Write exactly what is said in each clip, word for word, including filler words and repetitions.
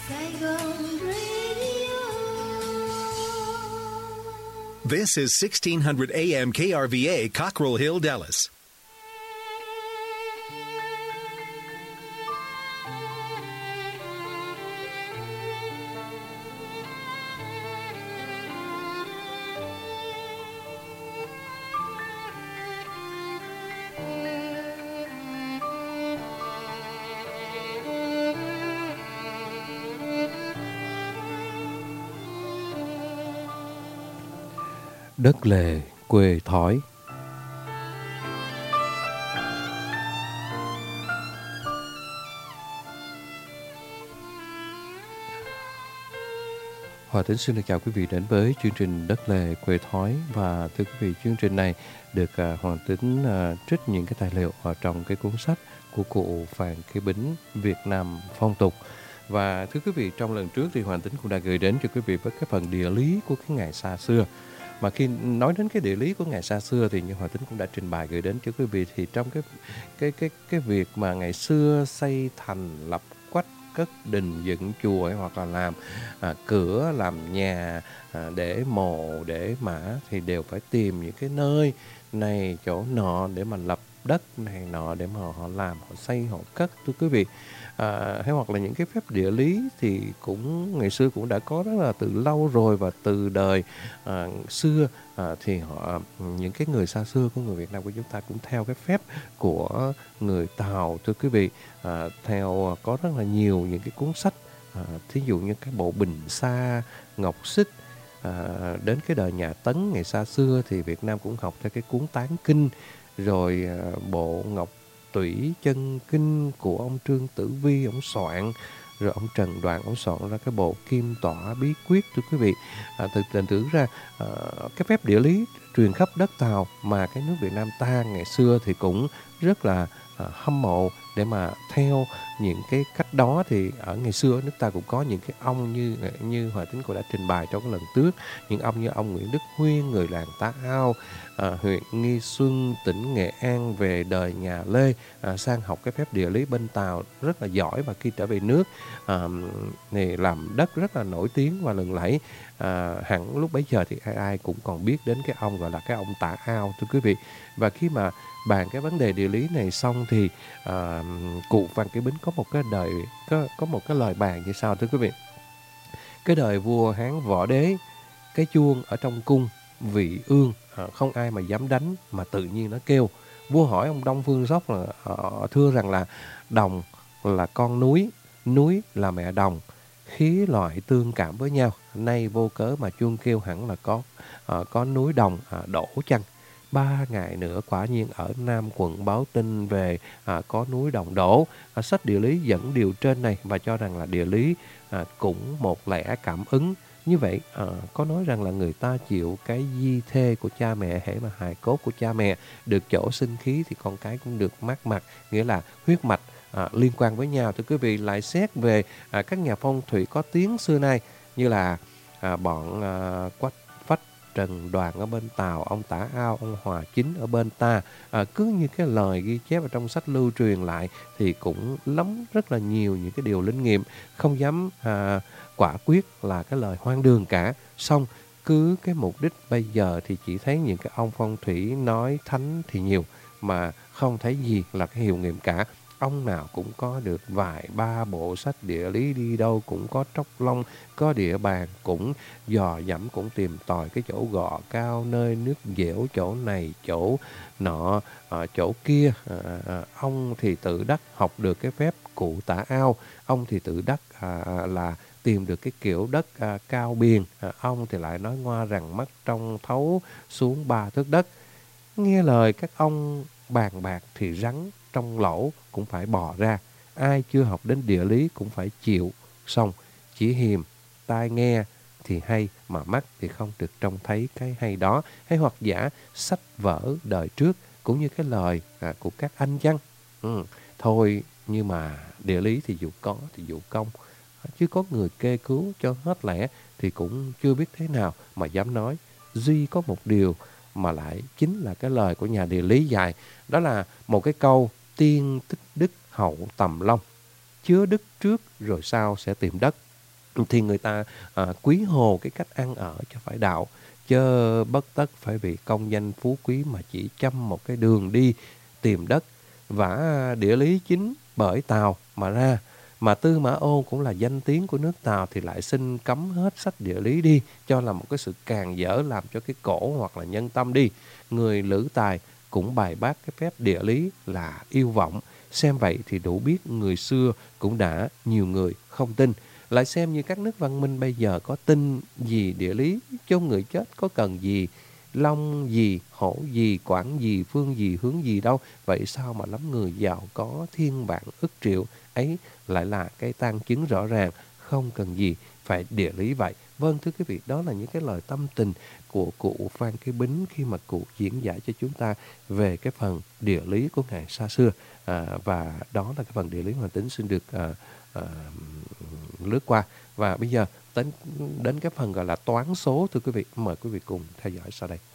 Saigon Radio. This is sixteen hundred A M K R V A, Cockrell Hill, Dallas. Đất lề quê thói. Hòa Tính xin được chào quý vị đến với chương trình Đất lề quê thói. Và thưa quý vị, chương trình này được uh, Hòa Tính uh, trích những cái tài liệu ở trong cái cuốn sách của cụ Phan Kế Bính Việt Nam Phong tục. Và thưa quý vị, trong lần trước thì Hòa Tính cũng đã gửi đến cho quý vị với cái phần địa lý của cái ngày xa xưa. Mà khi nói đến cái địa lý của ngày xa xưa thì như Hòa Tính cũng đã trình bày gửi đến cho quý vị, thì trong cái cái cái cái việc mà ngày xưa xây thành, lập quách, cất đình, dựng chùa hay hoặc là làm à, cửa, làm nhà, à, để mồ, để mã thì đều phải tìm những cái nơi này chỗ nọ để mà lập đất này nọ để mà họ làm, họ xây, họ cất, thưa quý vị. À, hay hoặc là những cái phép địa lý thì cũng ngày xưa cũng đã có rất là từ lâu rồi, và từ đời à, xưa à, thì họ những cái người xa xưa của người Việt Nam của chúng ta cũng theo cái phép của người Tàu, thưa quý vị. À, theo có rất là nhiều những cái cuốn sách, à, thí dụ như cái bộ Bình Sa, Ngọc Xích. À, đến cái đời nhà Tấn ngày xa xưa thì Việt Nam cũng học theo cái cuốn Tán Kinh, rồi à, bộ Ngọc Tủy Chân Kinh của ông Trương Tử Vi ông soạn, rồi ông Trần Đoàn ông soạn ra cái bộ Kim Tỏa Bí Quyết, thưa quý vị. À, thực thành thử ra à, cái phép địa lý truyền khắp đất Tàu mà cái nước Việt Nam ta ngày xưa thì cũng rất là à, hâm mộ để mà theo những cái cách đó. Thì ở ngày xưa nước ta cũng có những cái ông như như Hòa Tính cũng đã trình bày trong cái lần trước, những ông như ông Nguyễn Đức Huyên, người làng Tá Ao, à, huyện Nghi Xuân, tỉnh Nghệ An, về đời nhà Lê, à, sang học cái phép địa lý bên Tàu rất là giỏi, và khi trở về nước à, thì làm đất rất là nổi tiếng và lừng lẫy. À, hẳn lúc bấy giờ thì ai ai cũng còn biết đến cái ông gọi là cái ông Tả Ao, thưa quý vị. Và khi mà bàn cái vấn đề địa lý này xong thì à, cụ Phan Kế Bính có một cái đời có có một cái lời bàn như sau, thưa quý vị. Cái đời vua Hán Võ Đế, cái chuông ở trong cung vị ương, à, không ai mà dám đánh mà tự nhiên nó kêu. Vua hỏi ông Đông Phương Sóc là uh, thưa rằng là đồng là con núi, núi là mẹ đồng, khí loại tương cảm với nhau, nay vô cớ mà chuông kêu hẳn là có uh, có núi đồng uh, đổ chăng. Ba ngày nữa quả nhiên ở Nam quận báo tin về à, có núi đồng đổ. À, sách địa lý dẫn điều trên này và cho rằng là địa lý à, cũng một lẽ cảm ứng. Như vậy à, có nói rằng là người ta chịu cái di thê của cha mẹ, hễ mà hài cốt của cha mẹ được chỗ sinh khí thì con cái cũng được mát mặt, nghĩa là huyết mạch à, liên quan với nhau. Thưa quý vị, lại xét về à, các nhà phong thủy có tiếng xưa nay như là à, bọn à, Quách, Trần Đoàn ở bên Tàu, ông Tả Ao, ông Hòa Chính ở bên ta. À, cứ như cái lời ghi chép ở trong sách lưu truyền lại thì cũng lắm rất là nhiều những cái điều linh nghiệm, không dám à, quả quyết là cái lời hoang đường cả. Xong cứ cái mục đích bây giờ thì chỉ thấy những cái ông phong thủy nói thánh thì nhiều, mà không thấy gì là cái hiệu nghiệm cả. Ông nào cũng có được vài ba bộ sách địa lý, đi đâu cũng có tróc long, có địa bàn cũng dò dẫm, cũng tìm tòi cái chỗ gò cao, nơi nước dẻo, chỗ này, chỗ nọ, à, chỗ kia. À, à, ông thì tự đắc học được cái phép cụ Tả Ao, ông thì tự đắc à, là tìm được cái kiểu đất à, cao biền, à, ông thì lại nói ngoa rằng mắt trong thấu xuống ba thước đất. Nghe lời các ông bàn bạc thì rắn trong lỗ cũng phải bò ra. Ai chưa học đến địa lý cũng phải chịu. Xong chỉ hiềm tai nghe thì hay, mà mắt thì không được trông thấy cái hay đó. Hay hoặc giả sách vở đời trước cũng như cái lời à, của các anh chăng? Ừ, thôi, nhưng mà địa lý thì dù có thì dù công, chứ có người kê cứu cho hết lẽ thì cũng chưa biết thế nào mà dám nói. Duy có một điều mà lại chính là cái lời của nhà địa lý dạy, đó là một cái câu tiên tích đức hậu tầm long, chứa đức trước rồi sau sẽ tìm đất. thì người ta à, quý hồ cái cách ăn ở cho phải đạo, chớ bất tất phải vì công danh phú quý mà chỉ chăm một cái đường đi tìm đất. Vả địa lý chính bởi Tào mà ra, mà Tư Mã Ô cũng là danh tiếng của nước Tào, thì lại xin cấm hết sách địa lý đi, cho là một cái sự càn dỡ làm cho cái cổ hoặc là nhân tâm đi. Người Lữ Tài cũng bài bác cái phép địa lý là yêu vọng. Xem vậy thì đủ biết người xưa cũng đã nhiều người không tin. Lại xem như các nước văn minh bây giờ có tin gì địa lý, chôn người chết có cần gì long gì, hổ gì, quản gì, phương gì, hướng gì đâu. Vậy sao mà lắm người giàu có thiên vạn ức triệu, ấy lại là cái tang chứng rõ ràng, không cần gì phải địa lý vậy. Vâng, thưa quý vị, đó là những cái lời tâm tình của cụ Phan Kế Bính khi mà cụ diễn giải cho chúng ta về cái phần địa lý của Ngài xa xưa. À, và đó là cái phần địa lý mà Tính xin được à, à, lướt qua. Và bây giờ đến, đến cái phần gọi là toán số, thưa quý vị, mời quý vị cùng theo dõi sau đây.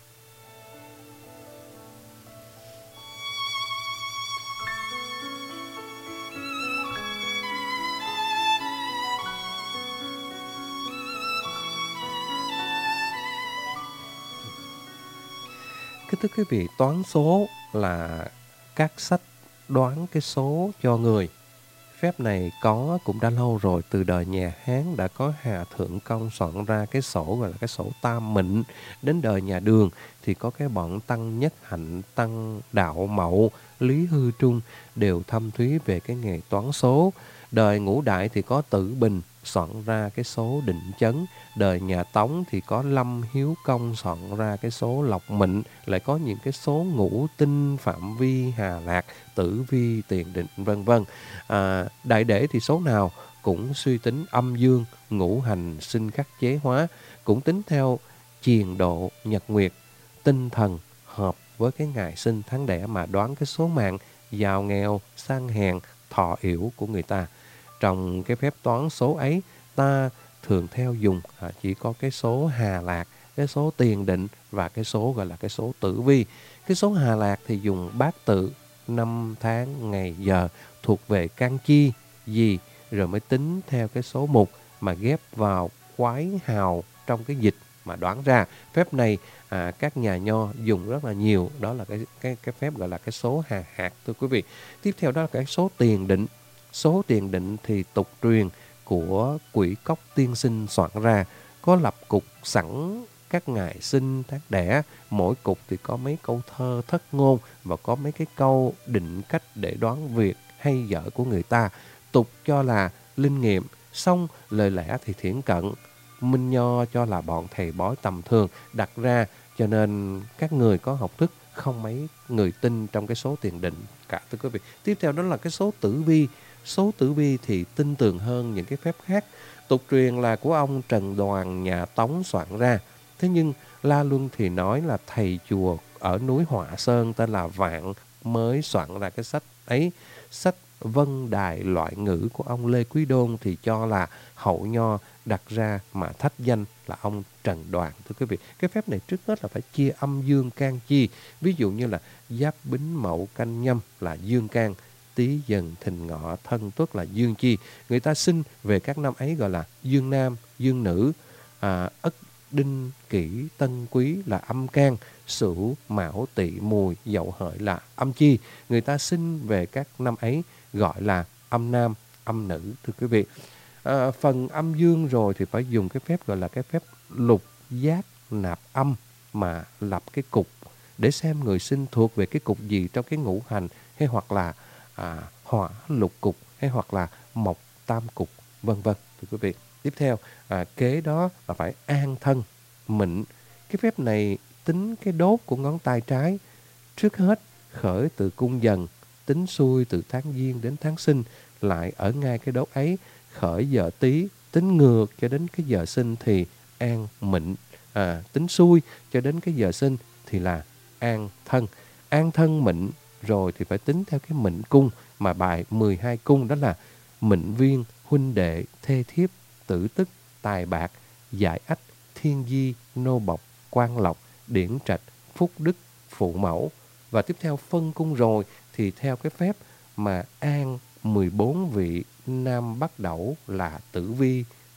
Cái thưa quý vị, toán số là các sách đoán cái số cho người. Phép này có cũng đã lâu rồi, từ đời nhà Hán đã có Hà Thượng Công soạn ra cái sổ gọi là cái sổ Tam Mệnh. Đến đời nhà Đường thì có cái bọn Tăng Nhất Hạnh, Tăng Đạo Mậu, Lý Hư Trung đều thâm thúy về cái nghề toán số. Đời Ngũ Đại thì có Tử Bình soạn ra cái số Định Chấn. Đời nhà Tống thì có Lâm Hiếu Công soạn ra cái số Lộc Mệnh. Lại có những cái số ngũ tinh, phạm vi, hà lạc, tử vi, tiền định, vân vân. À, đại để thì số nào cũng suy tính âm dương, ngũ hành sinh khắc chế hóa, cũng tính theo chiền độ, nhật nguyệt, tinh thần hợp với cái ngày sinh tháng đẻ mà đoán cái số mạng, giàu nghèo, sang hèn, thọ yểu của người ta. Trong cái phép toán số ấy, ta thường theo dùng à, chỉ có cái số hà lạc, cái số tiền định và cái số gọi là cái số tử vi. Cái số hà lạc thì dùng bát tự, năm tháng, ngày, giờ thuộc về can chi, gì, rồi mới tính theo cái số mục mà ghép vào quái hào trong cái dịch mà đoán ra. Phép này à, các nhà nho dùng rất là nhiều, đó là cái cái cái phép gọi là cái số hà hạt, thưa quý vị. Tiếp theo đó là cái số tiền định. Số tiền định thì tục truyền của Quỷ Cốc tiên sinh soạn ra, có lập cục sẵn các ngày sinh tháng đẻ, mỗi cục thì có mấy câu thơ thất ngôn và có mấy cái câu định cách để đoán việc hay dở của người ta. Tục cho là linh nghiệm, xong lời lẽ thì thiển cận. Minh Nho cho là bọn thầy bói tầm thường đặt ra, cho nên các người có học thức không mấy người tin trong cái số tiền định cả, thưa quý vị. Tiếp theo đó là cái số tử vi. Số tử vi thì tin tưởng hơn những cái phép khác. Tục truyền là của ông Trần Đoàn nhà Tống soạn ra. Thế nhưng La Luân thì nói là thầy chùa ở núi Họa Sơn tên là Vạn mới soạn ra cái sách ấy. Sách Vân Đài Loại Ngữ của ông Lê Quý Đôn thì cho là hậu nho đặt ra mà thách danh là ông Trần Đoàn, thưa quý vị. Cái phép này trước hết là phải chia âm dương can chi. Ví dụ như là Giáp Bính Mậu Canh Nhâm là dương can, Tý Dần Thìn Ngọ Thân Tuất là dương chi. Người ta sinh về các năm ấy gọi là dương nam, dương nữ. à, Ất Đinh Kỷ Tân Quý là âm can, Sửu Mão Tỵ Mùi Dậu Hợi là âm chi. Người ta sinh về các năm ấy gọi là âm nam, âm nữ, thưa quý vị. À, phần âm dương rồi thì phải dùng cái phép gọi là cái phép lục giác nạp âm mà lập cái cục để xem người sinh thuộc về cái cục gì trong cái ngũ hành, hay hoặc là à, hỏa lục cục, hay hoặc là mộc tam cục, vân vân, thưa quý vị. Tiếp theo à, kế đó là phải an thân mệnh. Cái phép này tính cái đốt của ngón tay trái. Trước hết khởi từ cung dần, tính xuôi từ tháng giêng đến tháng sinh, lại ở ngay cái đốt ấy khởi giờ Tý, tính ngược cho đến cái giờ sinh thì an mệnh. À, tính xuôi cho đến cái giờ sinh thì là an thân. An thân mệnh rồi thì phải tính theo cái mệnh cung mà bài mười hai cung, đó là mệnh viên, huynh đệ, thê thiếp, tử tức, tài bạc, giải ách, thiên di, nô bộc, quan lộc, điển trạch, phúc đức, phụ mẫu. Và tiếp theo phân cung rồi thì theo cái phép mà an mười bốn vị nam bắc đẩu là tử vi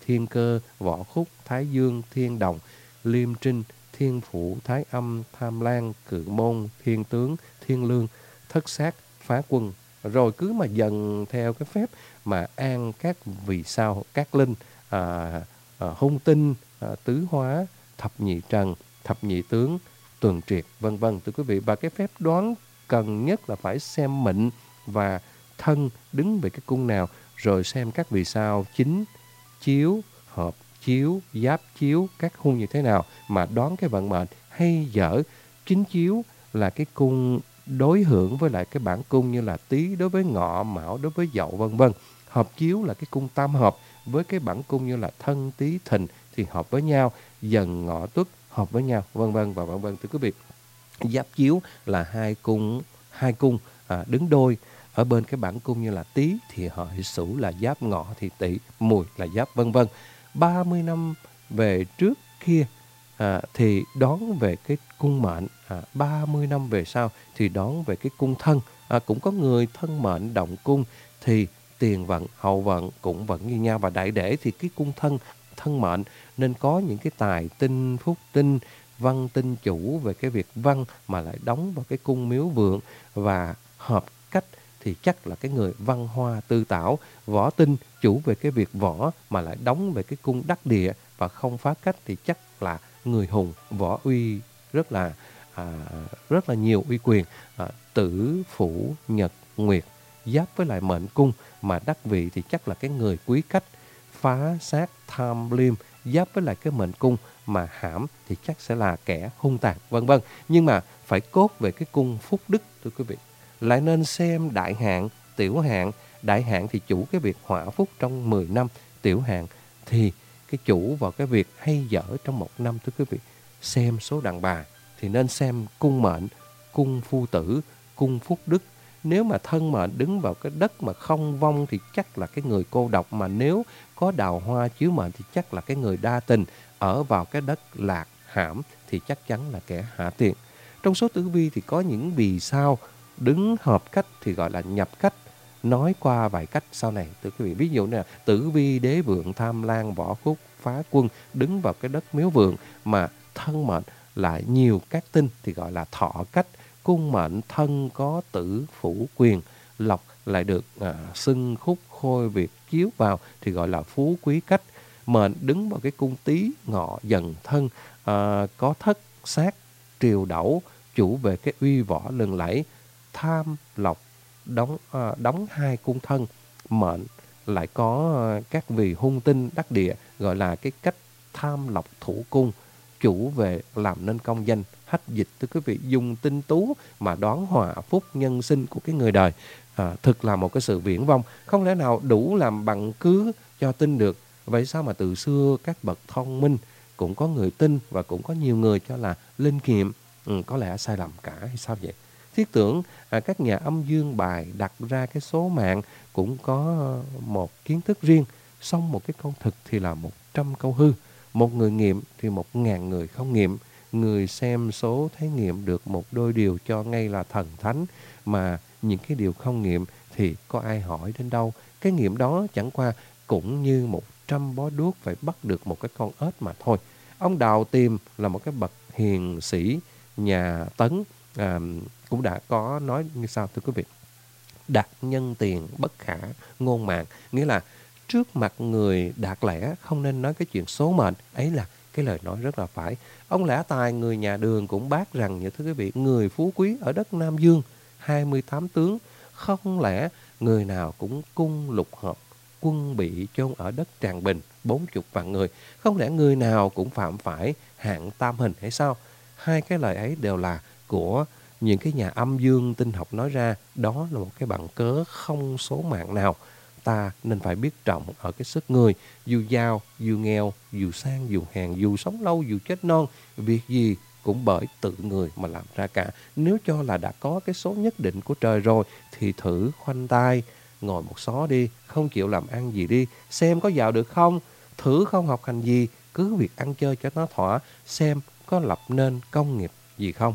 thiên cơ, võ khúc, thái dương, thiên đồng, liêm trinh, thiên phụ, thái âm, tham lan, cự môn, thiên tướng, thiên lương, thất sát, phá quân. Rồi cứ mà dần theo cái phép mà an các vì sao, các linh, à, à, hung tinh, à, tứ hóa, thập nhị trần, thập nhị tướng, tuần triệt, vân vân thưa quý vị. Và cái phép đoán cần nhất là phải xem mệnh và thân đứng về cái cung nào, rồi xem các vì sao chính, chiếu, hợp, chiếu, giáp chiếu, các hung như thế nào mà đoán cái vận mệnh hay dở. Chính chiếu là cái cung đối hưởng với lại cái bản cung như là Tý đối với Ngọ, Mão đối với Dậu, vân vân. Hợp chiếu là cái cung tam hợp với cái bản cung như là Thân, Tý, Thìn thì hợp với nhau, Dần, Ngọ, Tuất hợp với nhau, vân vân và vân vân thưa quý vị. Giáp chiếu là hai cung hai cung à, đứng đôi ở bên cái bản cung như là Tý thì hợi, Sửu là giáp, Ngọ thì Tỵ, Mùi là giáp, vân vân. ba mươi năm về trước kia à, thì đón về cái cung mệnh, à, ba mươi năm về sau thì đón về cái cung thân. À, cũng có người thân mệnh động cung thì tiền vận, hậu vận cũng vẫn như nhau, và đại để thì cái cung thân thân mệnh nên có những cái tài tinh, phúc tinh, văn tinh chủ về cái việc văn mà lại đóng vào cái cung miếu vượng, và hợp cách thì chắc là cái người văn hoa tư tảo. Võ tinh chủ về cái việc võ mà lại đóng về cái cung đắc địa và không phá cách thì chắc là người hùng, võ uy rất là à, rất là nhiều uy quyền. À, tử, phủ, nhật, nguyệt giáp với lại mệnh cung mà đắc vị thì chắc là cái người quý cách. Phá, sát, tham, liêm giáp với lại cái mệnh cung mà hãm thì chắc sẽ là kẻ hung tàn, vân vân. Nhưng mà phải cốt về cái cung phúc đức thưa quý vị. Lại nên xem đại hạn, tiểu hạn. Đại hạn thì chủ cái việc họa phúc trong mười năm, tiểu hạn thì cái chủ vào cái việc hay dở trong một năm thưa quý vị. Xem số đàn bà thì nên xem cung mệnh, cung phu tử, cung phúc đức. Nếu mà thân mệnh đứng vào cái đất mà không vong thì chắc là cái người cô độc, mà nếu có đào hoa chiếu mệnh thì chắc là cái người đa tình. Ở vào cái đất lạc hãm thì chắc chắn là kẻ hạ tiện. Trong số tử vi thì có những vì sao đứng hợp cách thì gọi là nhập cách. Nói qua vài cách sau này thưa quý vị. Ví dụ như là tử vi đế vượng, tham lan, võ khúc, phá quân đứng vào cái đất miếu vượng mà thân mệnh lại nhiều các tinh thì gọi là thọ cách. Cung mệnh thân có tử, phủ, quyền, lộc lại được à, xưng, khúc, khôi, việt chiếu vào thì gọi là phú, quý cách. Mệnh đứng vào cái cung Tý, Ngọ, Dần, Thân à, có thất, sát, triều, đẩu chủ về cái uy võ lừng lẫy. Tham, lộc đóng à, đóng hai cung thân. Mệnh lại có à, các vì hung tinh đắc địa gọi là cái cách tham lộc thủ cung, chủ về làm nên công danh. Hách dịch thưa quý vị, dùng tinh tú mà đoán họa phúc nhân sinh của cái người đời. À, thực là một cái sự viển vông, không lẽ nào đủ làm bằng cứ cho tin được. Vậy sao mà từ xưa các bậc thông minh cũng có người tin và cũng có nhiều người cho là linh nghiệm? Ừ, có lẽ sai lầm cả hay sao vậy? Thiết tưởng à, các nhà âm dương bài đặt ra cái số mạng cũng có một kiến thức riêng. Xong một cái câu thực thì là một trăm câu hư. Một người nghiệm thì một ngàn người không nghiệm. Người xem số thấy nghiệm được một đôi điều cho ngay là thần thánh, mà những cái điều không nghiệm thì có ai hỏi đến đâu. Cái nghiệm đó chẳng qua cũng như một trăm bó đuốc phải bắt được một cái con ếch mà thôi. Ông Đào Tiềm là một cái bậc hiền sĩ nhà Tấn, à, cũng đã có nói như sau thưa quý vị. Đạt nhân tiền bất khả ngôn mạng, nghĩa là trước mặt người đạt lẽ không nên nói cái chuyện số mệnh. Ấy là cái lời nói rất là phải. Ông Lã Tài người nhà Đường cũng bác rằng như thưa quý vị, người phú quý ở đất Nam Dương hai mươi tám tướng, không lẽ người nào cũng cung lục hợp, quân bị chôn ở đất Tràng Bình bốn chục vạn người, không lẽ người nào cũng phạm phải hạng tam hình hay sao? Hai cái lời ấy đều là của những cái nhà âm dương tinh học nói ra. Đó là một cái bằng cớ không số mạng nào. Ta nên phải biết trọng ở cái sức người. Dù giàu, dù nghèo, dù sang, dù hèn, dù sống lâu, dù chết non, việc gì cũng bởi tự người mà làm ra cả. Nếu cho là đã có cái số nhất định của trời rồi thì thử khoanh tay, ngồi một xó đi, không chịu làm ăn gì đi, xem có giàu được không. Thử không học hành gì, cứ việc ăn chơi cho nó thỏa, xem có lập nên công nghiệp gì không.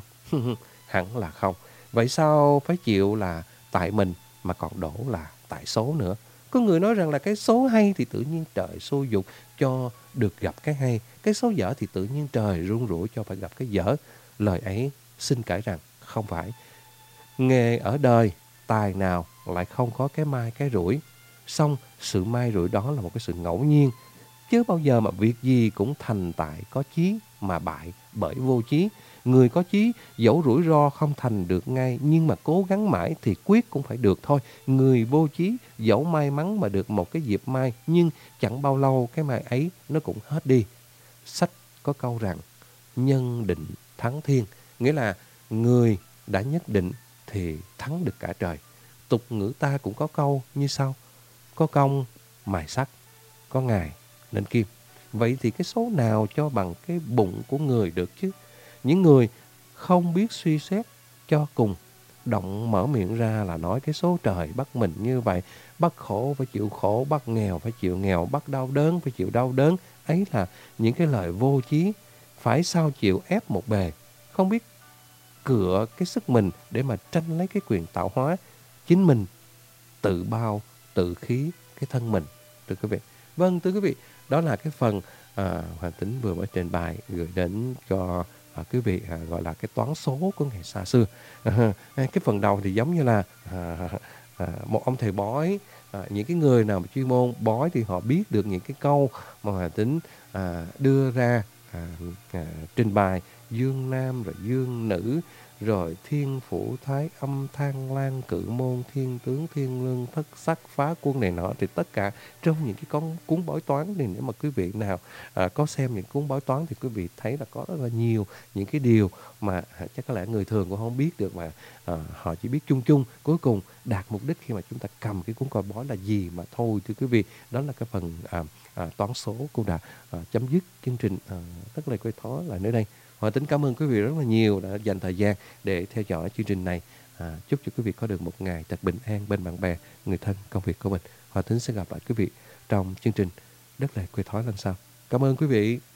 Hẳn là không. Vậy sao phải chịu là tại mình mà còn đổ là tại số nữa? Có người nói rằng là cái số hay thì tự nhiên trời xô dục cho được gặp cái hay, cái số dở thì tự nhiên trời rung rủi cho phải gặp cái dở. Lời ấy xin cãi rằng không phải. Nghề ở đời, tài nào lại không có cái mai cái rủi. Xong sự mai rủi đó là một cái sự ngẫu nhiên. Chứ bao giờ mà việc gì cũng thành tại có chí mà bại bởi vô chí. Người có chí dẫu rủi ro không thành được ngay, nhưng mà cố gắng mãi thì quyết cũng phải được thôi. Người vô chí dẫu may mắn mà được một cái dịp mai, nhưng chẳng bao lâu cái mai ấy nó cũng hết đi. Sách có câu rằng nhân định thắng thiên, nghĩa là người đã nhất định thì thắng được cả trời. Tục ngữ ta cũng có câu như sau: có công mài sắt, có ngài nên kim. Vậy thì cái số nào cho bằng cái bụng của người được chứ? Những người không biết suy xét cho cùng, động mở miệng ra là nói cái số trời bắt mình như vậy, bắt khổ phải chịu khổ, bắt nghèo phải chịu nghèo, bắt đau đớn phải chịu đau đớn. Ấy là những cái lời vô chí, phải sao chịu ép một bề, không biết cựa cái sức mình để mà tranh lấy cái quyền tạo hóa. Chính mình tự bao, tự khí cái thân mình, thưa quý vị. Vâng, thưa quý vị, đó là cái phần à, Hoàng Tính vừa mới trình bày gửi đến cho à, quý vị à, gọi là cái toán số của ngày xa xưa. À, cái phần đầu thì giống như là à, à, một ông thầy bói, à, những cái người nào mà chuyên môn bói thì họ biết được những cái câu mà Hoàng Tính à, đưa ra à, à, trình bày dương nam rồi dương nữ, rồi thiên phủ thái âm thang lan cự môn thiên tướng thiên lương thất sắc phá quân này nọ, thì tất cả trong những cái con cuốn bói toán. Thì nếu mà quý vị nào à, có xem những cuốn bói toán thì quý vị thấy là có rất là nhiều những cái điều mà à, chắc có lẽ người thường cũng không biết được, mà à, họ chỉ biết chung chung. Cuối cùng đạt mục đích khi mà chúng ta cầm cái cuốn coi bói là gì mà thôi, thưa quý vị. Đó là cái phần à, à, toán số cũng đã à, chấm dứt chương trình à, Đất Lầy Quê Thói lại nơi đây. Hoàng Tính cảm ơn quý vị rất là nhiều đã dành thời gian để theo dõi chương trình này. À, chúc cho quý vị có được một ngày thật bình an bên bạn bè, người thân, công việc của mình. Hoàng Tính sẽ gặp lại quý vị trong chương trình Đất Lầy Quê Thói lần sau. Cảm ơn quý vị.